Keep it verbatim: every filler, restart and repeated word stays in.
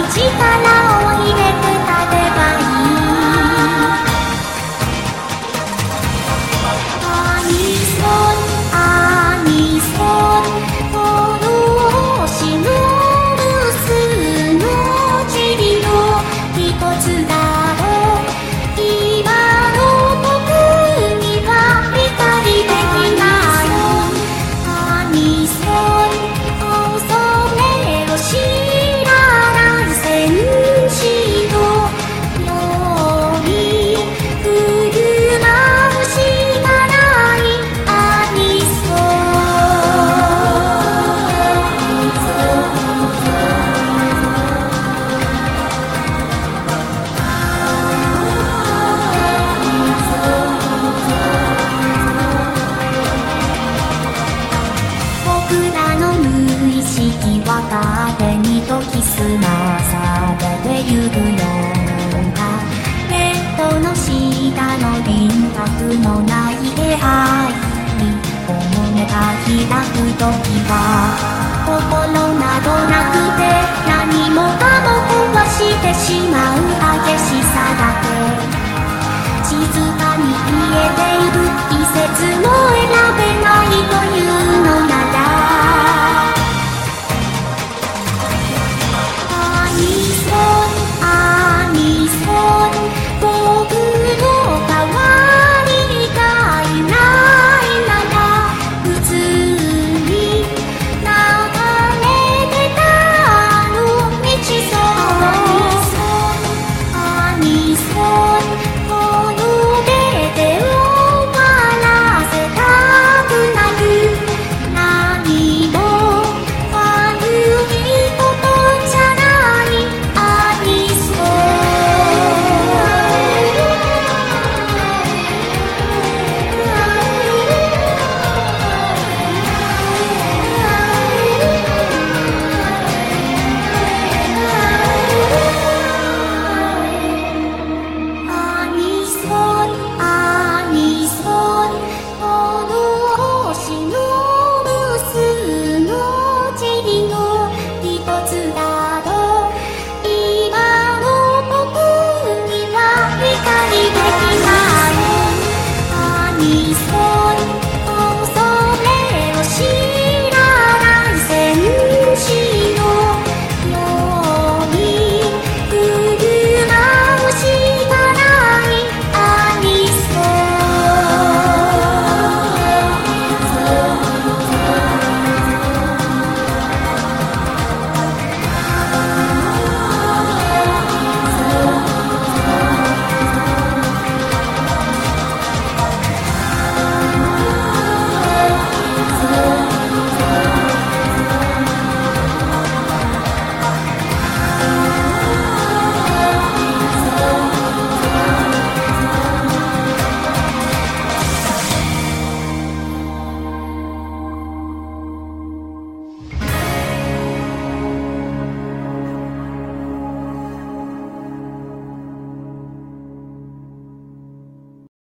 力を入れて立てばいい。アニソンアニソン夜通しの留守のちりの一つだろう。今の僕には光できないアニソン恐れを知らない戦士のように振る舞うしかないアニソ僕らの無意識は風にときすまされてゆくようなベッドの下の輪郭のない部屋に骨が開くときは心などなくて何もかも壊してしまう激しさだけ静かに消えている季節の